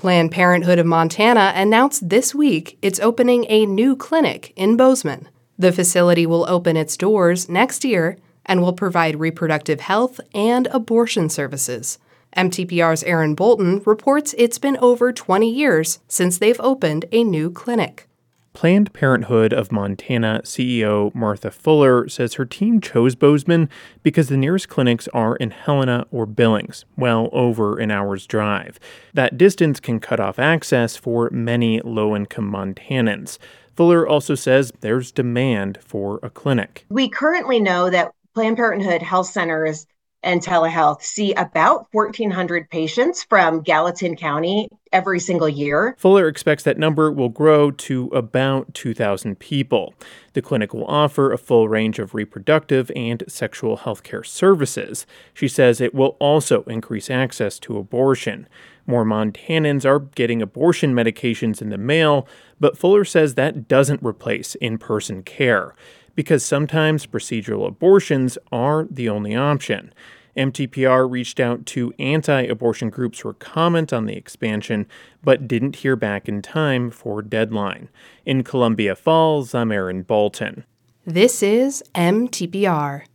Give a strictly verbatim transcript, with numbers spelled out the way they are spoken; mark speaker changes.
Speaker 1: Planned Parenthood of Montana announced this week it's opening a new clinic in Bozeman. The facility will open its doors next year and will provide reproductive health and abortion services. M T P R's Aaron Bolton reports it's been over twenty years since they've opened a new clinic.
Speaker 2: Planned Parenthood of Montana C E O Martha Fuller says her team chose Bozeman because the nearest clinics are in Helena or Billings, well over an hour's drive. That distance can cut off access for many low-income Montanans. Fuller also says there's demand for a clinic.
Speaker 3: We currently know that Planned Parenthood health centers and telehealth see about fourteen hundred patients from Gallatin County every single year.
Speaker 2: Fuller expects that number will grow to about two thousand people. The clinic will offer a full range of reproductive and sexual health care services. She says it will also increase access to abortion. More Montanans are getting abortion medications in the mail, but Fuller says that doesn't replace in-person care, because sometimes procedural abortions are the only option. M T P R reached out to anti-abortion groups for comment on the expansion, but didn't hear back in time for deadline. In Columbia Falls, I'm Aaron Bolton.
Speaker 1: This is M T P R.